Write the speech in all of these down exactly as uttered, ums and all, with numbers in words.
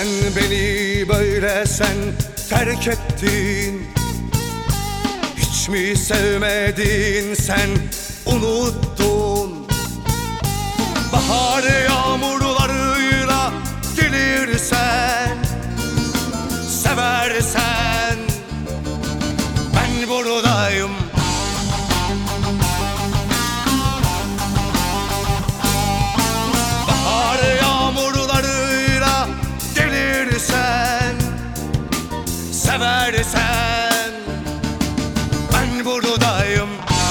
Neden beni böyle sen terk ettin? Hiç mi sevmedin sen, unuttun? Bahar yağmurlarıyla gelirsen, seversen ben buradayım. Bahar yağmurlarıyla gelirsen, seversen ben buradayım.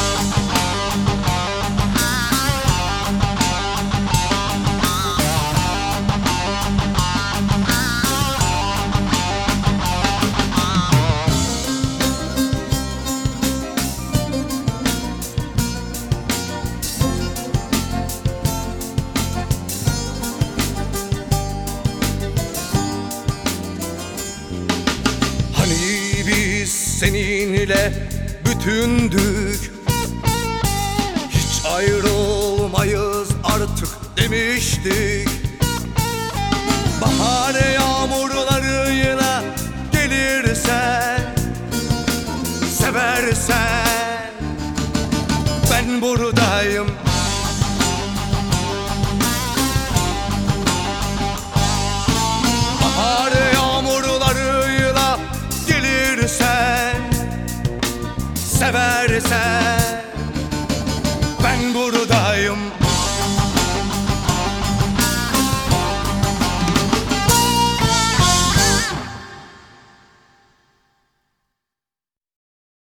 Hani biz seninle bütündük, hiç ayrılmayız artık demiştik. Bahar yağmurlarıyla gelirsen, seversen ben buradayım. Bahar yağmurlarıyla gelirsen, seversen